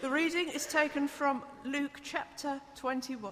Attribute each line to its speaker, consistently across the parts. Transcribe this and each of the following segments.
Speaker 1: The reading is taken from Luke chapter 21,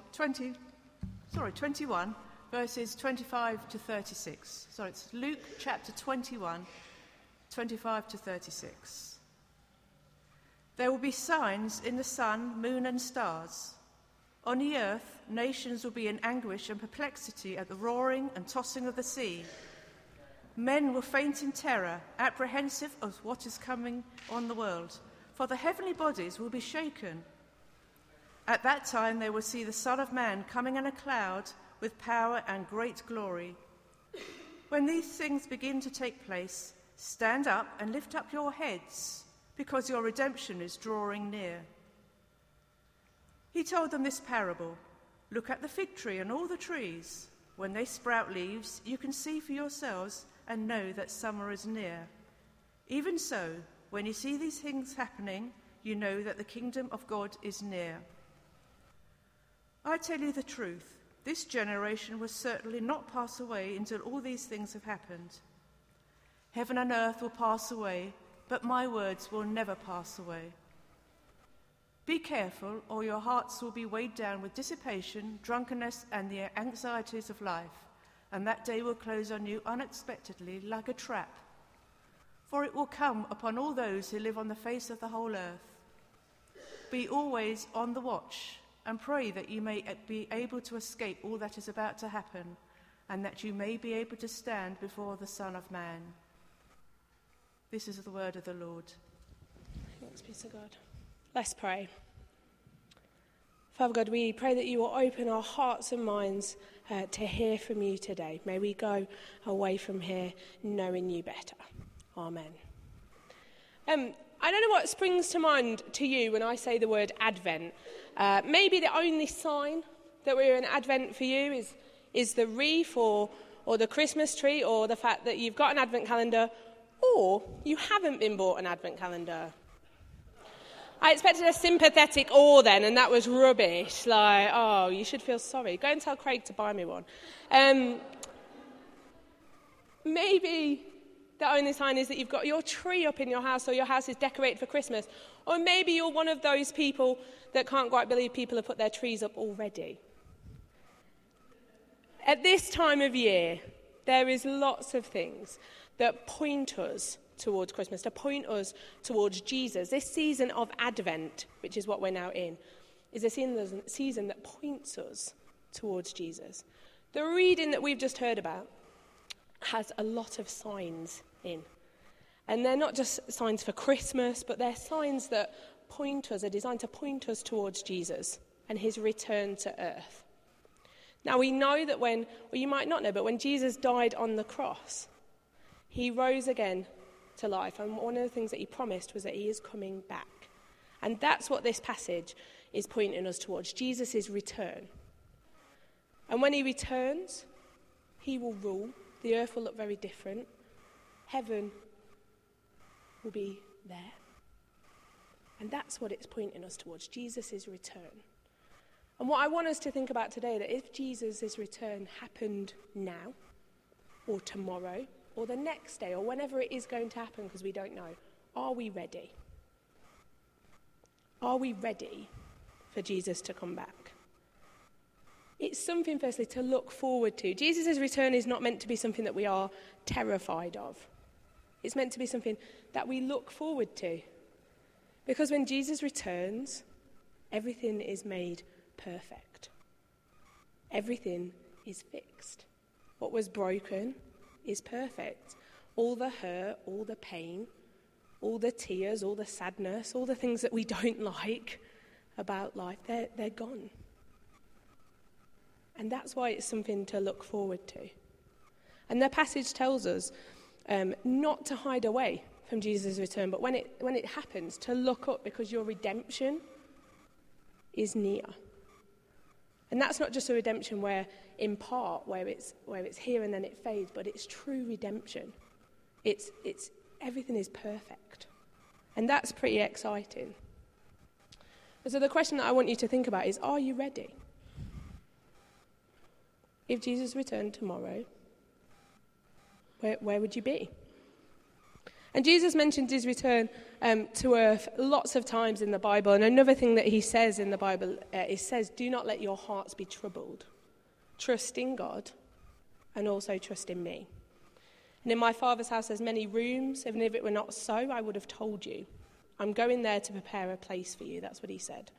Speaker 1: verses 25 to 36. So it's Luke chapter 21, 25 to 36. There will be signs in the sun, moon and stars. On the earth, nations will be in anguish and perplexity at the roaring and tossing of the sea. Men will faint in terror, apprehensive of what is coming on the world, for the heavenly bodies will be shaken. At that time they will see the Son of Man coming in a cloud with power and great glory. When these things begin to take place, stand up and lift up your heads, because your redemption is drawing near. He told them this parable. Look at the fig tree and all the trees. When they sprout leaves, you can see for yourselves and know that summer is near. Even so, when you see these things happening, you know that the kingdom of God is near. I tell you the truth, this generation will certainly not pass away until all these things have happened. Heaven and earth will pass away, but my words will never pass away. Be careful, or your hearts will be weighed down with dissipation, drunkenness, and the anxieties of life, and that day will close on you unexpectedly like a trap. For it will come upon all those who live on the face of the whole earth. Be always on the watch, and pray that you may be able to escape all that is about to happen, and that you may be able to stand before the Son of Man. This is the word of the Lord.
Speaker 2: Thanks be to God. Let's pray. Father God, we pray that you will open our hearts and minds to hear from you today. May we go away from here knowing you better. Amen. I don't know what springs to mind to you when I say the word Advent. Maybe the only sign that we're in Advent for you is the wreath or the Christmas tree, or the fact that you've got an Advent calendar, or you haven't been bought an Advent calendar. I expected a sympathetic "or" then, and that was rubbish. Like, oh, you should feel sorry. Go and tell Craig to buy me one. Maybe the only sign is that you've got your tree up in your house, or your house is decorated for Christmas. Or maybe you're one of those people that can't quite believe people have put their trees up already. At this time of year, there is lots of things that point us towards Christmas, to point us towards Jesus. This season of Advent, which is what we're now in, is a season that points us towards Jesus. The reading that we've just heard about has a lot of signs in. And they're not just signs for Christmas, but they're signs that are designed to point us towards Jesus and his return to earth. Now we know that you might not know, but when Jesus died on the cross, he rose again to life. And one of the things that he promised was that he is coming back. And that's what this passage is pointing us towards, Jesus' return. And when he returns, he will rule. The earth will look very different. Heaven will be there. And that's what it's pointing us towards, Jesus' return. And what I want us to think about today, that if Jesus' return happened now, or tomorrow, or the next day, or whenever it is going to happen, because we don't know, are we ready? Are we ready for Jesus to come back? It's something, firstly, to look forward to. Jesus' return is not meant to be something that we are terrified of. It's meant to be something that we look forward to. Because when Jesus returns, everything is made perfect. Everything is fixed. What was broken is perfect. All the hurt, all the pain, all the tears, all the sadness, all the things that we don't like about life, they're gone. And that's why it's something to look forward to. And the passage tells us not to hide away from Jesus' return, but when it happens, to look up, because your redemption is near. And that's not just a redemption where it's here and then it fades, but it's true redemption. It's everything is perfect. And that's pretty exciting. And so the question that I want you to think about is, are you ready? If Jesus returned tomorrow, where would you be? And Jesus mentioned his return to earth lots of times in the Bible. And another thing that he says in the Bible, it says, do not let your hearts be troubled. Trust in God and also trust in me. And in my Father's house there's many rooms. Even if it were not so, I would have told you. I'm going there to prepare a place for you. That's what he said.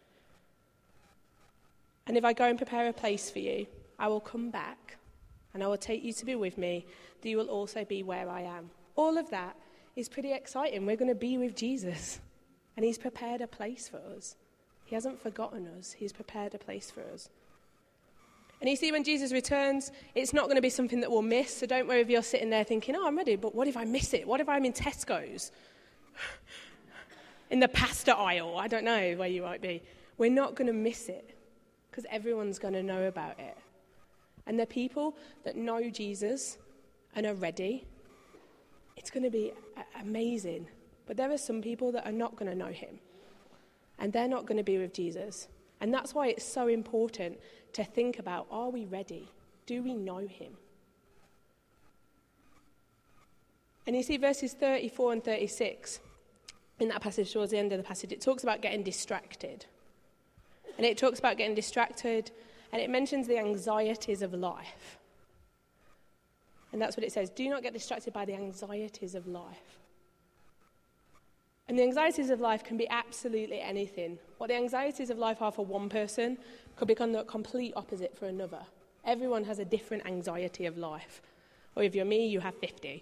Speaker 2: And if I go and prepare a place for you, I will come back and I will take you to be with me, that you will also be where I am. All of that is pretty exciting. We're going to be with Jesus. And he's prepared a place for us. He hasn't forgotten us. He's prepared a place for us. And you see, when Jesus returns, it's not going to be something that we'll miss. So don't worry if you're sitting there thinking, oh, I'm ready, but what if I miss it? What if I'm in Tesco's? In the pasta aisle? I don't know where you might be. We're not going to miss it because everyone's going to know about it. And the people that know Jesus and are ready, it's going to be amazing. But there are some people that are not going to know him. And they're not going to be with Jesus. And that's why it's so important to think about, are we ready? Do we know him? And you see verses 34 and 36 in that passage, towards the end of the passage, it talks about getting distracted. And it talks about getting distracted, and it mentions the anxieties of life. And that's what it says. Do not get distracted by the anxieties of life. And the anxieties of life can be absolutely anything. What the anxieties of life are for one person could become the complete opposite for another. Everyone has a different anxiety of life. Or if you're me, you have 50.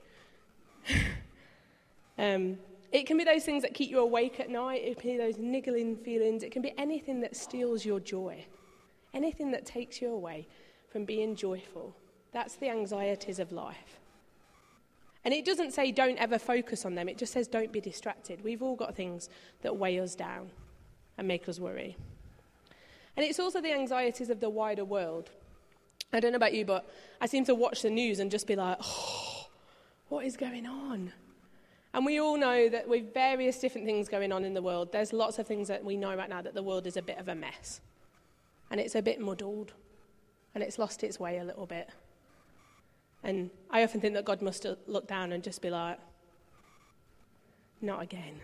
Speaker 2: It can be those things that keep you awake at night. It can be those niggling feelings. It can be anything that steals your joy. Anything that takes you away from being joyful. That's the anxieties of life. And it doesn't say don't ever focus on them. It just says don't be distracted. We've all got things that weigh us down and make us worry. And it's also the anxieties of the wider world. I don't know about you, but I seem to watch the news and just be like, oh, what is going on? And we all know that with various different things going on in the world, there's lots of things that we know right now that the world is a bit of a mess. And it's a bit muddled. And it's lost its way a little bit. And I often think that God must look down and just be like, not again.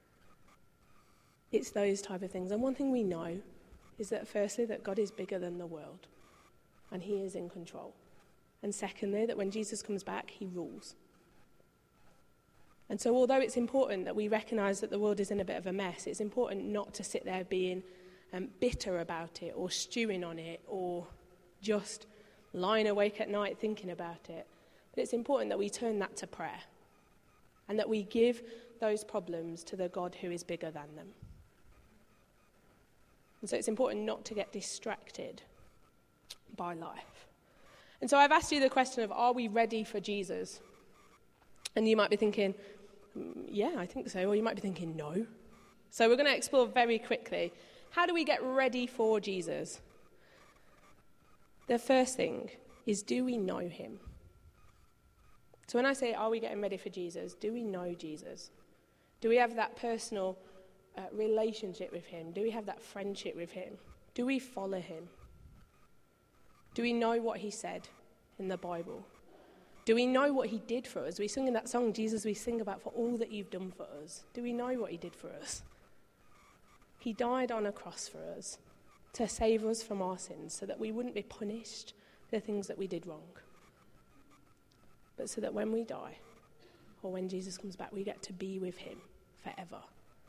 Speaker 2: It's those type of things. And one thing we know is that firstly, that God is bigger than the world. And he is in control. And secondly, that when Jesus comes back, he rules. And so although it's important that we recognise that the world is in a bit of a mess, it's important not to sit there being bitter about it or stewing on it or just lying awake at night thinking about it. But it's important that we turn that to prayer and that we give those problems to the God who is bigger than them. And so it's important not to get distracted by life. And so I've asked you the question of, are we ready for Jesus? And you might be thinking, yeah, I think so. Or you might be thinking, no. So we're going to explore very quickly, how do we get ready for Jesus? The first thing is, do we know him? So when I say, are we getting ready for Jesus, do we know Jesus? Do we have that personal relationship with him? Do we have that friendship with him? Do we follow him? Do we know what he said in the Bible? Do we know what he did for us? We sing in that song, Jesus, we sing about for all that you've done for us. Do we know what he did for us? He died on a cross for us to save us from our sins so that we wouldn't be punished for the things that we did wrong. But so that when we die, or when Jesus comes back, we get to be with him forever.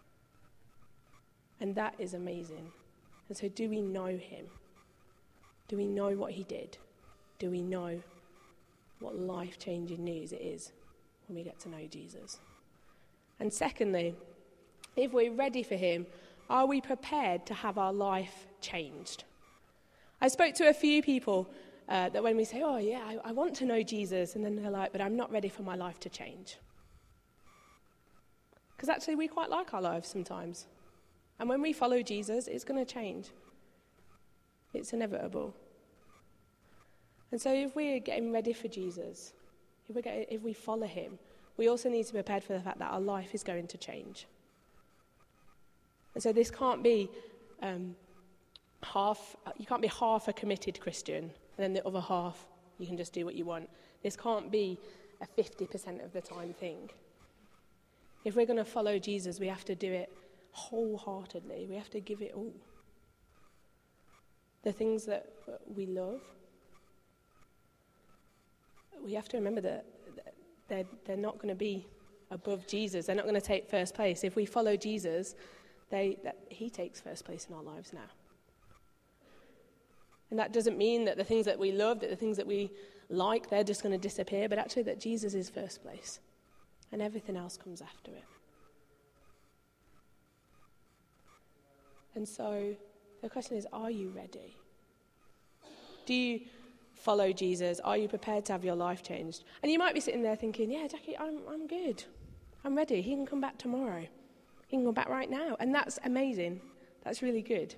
Speaker 2: And that is amazing. And so do we know him? Do we know what he did? Do we know what life-changing news it is when we get to know Jesus? And secondly, if we're ready for him, are we prepared to have our life changed? I spoke to a few people that when we say, oh yeah, I want to know Jesus, and then they're like, but I'm not ready for my life to change. Because actually we quite like our lives sometimes. And when we follow Jesus, it's going to change. It's inevitable. And so if we're getting ready for Jesus, if we follow him, we also need to be prepared for the fact that our life is going to change. And so this can't be you can't be half a committed Christian, and then the other half, you can just do what you want. This can't be a 50% of the time thing. If we're going to follow Jesus, we have to do it wholeheartedly. We have to give it all. The things that we love, we have to remember that they're not going to be above Jesus. They're not going to take first place. If we follow Jesus, he takes first place in our lives now. And that doesn't mean that the things that we love, that the things that we like, they're just going to disappear, but actually that Jesus is first place. And everything else comes after it. And so the question is, are you ready? Do you follow Jesus? Are you prepared to have your life changed? And you might be sitting there thinking, yeah, Jackie, I'm good. I'm ready. He can come back tomorrow. He can come back right now. And that's amazing. That's really good.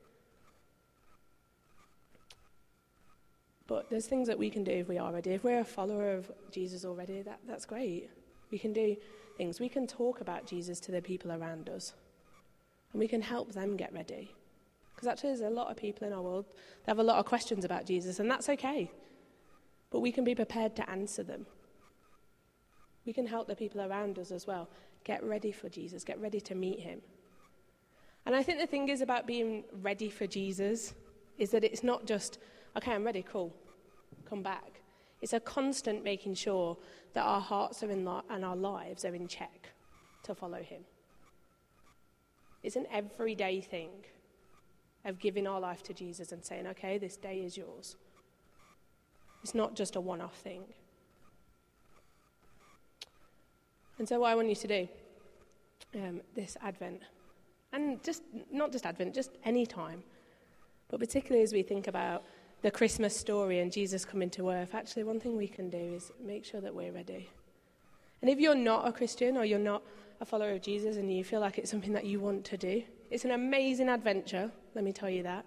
Speaker 2: But there's things that we can do if we are ready. If we're a follower of Jesus already, that's great. We can do things. We can talk about Jesus to the people around us. And we can help them get ready. Because actually there's a lot of people in our world that have a lot of questions about Jesus, and that's okay. But we can be prepared to answer them. We can help the people around us as well. Get ready for Jesus. Get ready to meet him. And I think the thing is about being ready for Jesus is that it's not just, okay, I'm ready, cool, come back. It's a constant making sure that our hearts are and our lives are in check to follow him. It's an everyday thing of giving our life to Jesus and saying, okay, this day is yours. It's not just a one-off thing. And so what I want you to do this Advent, and not just Advent, just any time, but particularly as we think about the Christmas story and Jesus coming to earth, actually one thing we can do is make sure that we're ready. And if you're not a Christian or you're not a follower of Jesus and you feel like it's something that you want to do, it's an amazing adventure, let me tell you that.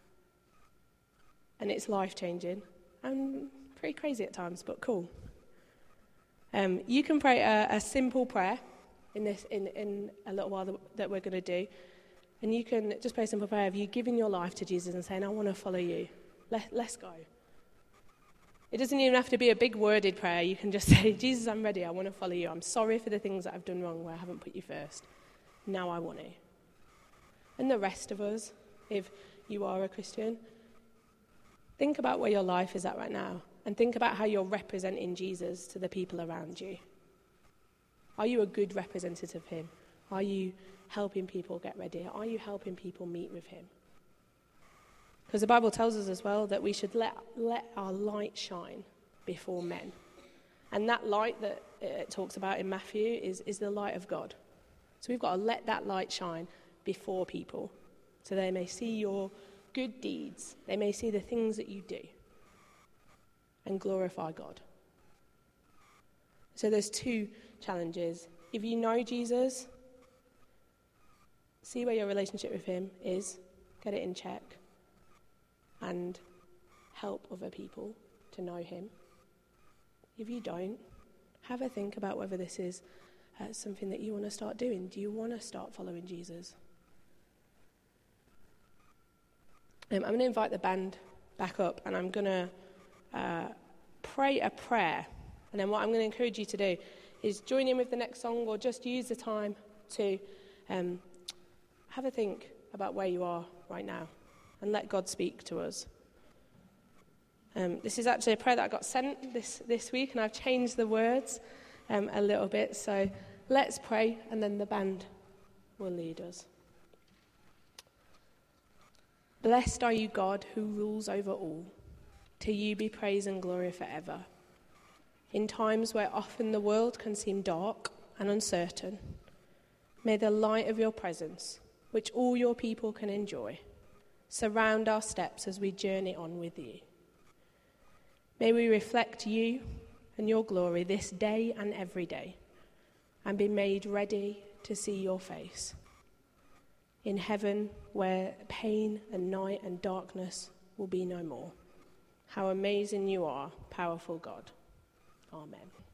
Speaker 2: And it's life-changing. And pretty crazy at times, but cool. You can pray a simple prayer in a little while that we're going to do. And you can just pray a simple prayer of you giving your life to Jesus and saying, I want to follow you. Let's go. It doesn't even have to be a big worded prayer. You can just say, Jesus, I'm ready. I want to follow you. I'm sorry for the things that I've done wrong where I haven't put you first. Now I want to. And the rest of us, if you are a Christian, think about where your life is at right now and think about how you're representing Jesus to the people around you. Are you a good representative of him? Are you helping people get ready? Are you helping people meet with him? Because the Bible tells us as well that we should let our light shine before men. And that light that it talks about in Matthew is the light of God. So we've got to let that light shine before people so they may see your good deeds. They may see the things that you do and glorify God. So there's two challenges. If you know Jesus, see where your relationship with him is, get it in check, and help other people to know him. If you don't, have a think about whether this is something that you want to start doing. Do you want to start following Jesus? I'm going to invite the band back up, and I'm going to pray a prayer. And then what I'm going to encourage you to do is join in with the next song, or just use the time to have a think about where you are right now and let God speak to us. This is actually a prayer that I got sent this week, and I've changed the words a little bit. So let's pray, and then the band will lead us. Blessed are you, God, who rules over all. To you be praise and glory forever. In times where often the world can seem dark and uncertain, may the light of your presence, which all your people can enjoy, surround our steps as we journey on with you. May we reflect you and your glory this day and every day, and be made ready to see your face. In heaven, where pain and night and darkness will be no more. How amazing you are, powerful God. Amen.